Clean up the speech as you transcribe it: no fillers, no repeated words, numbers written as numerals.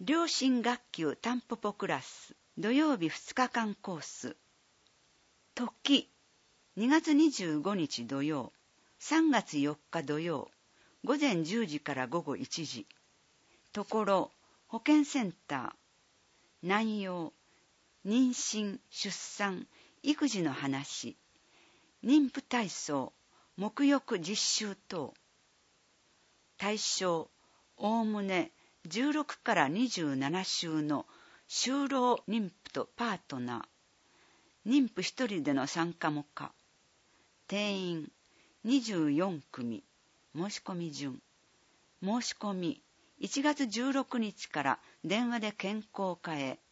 両親学級タンポポクラス土曜日2日間コース。時2月25日土曜、3月4日土曜、午前10時から午後1時。ところ保健センター。内容妊娠、出産、育児の話、妊婦体操、沐浴実習等。対象おおむね16から27週の就労妊婦とパートナー。妊婦1人での参加も可。定員24組。申し込み順。申し込み1月16日から電話で健康課へ。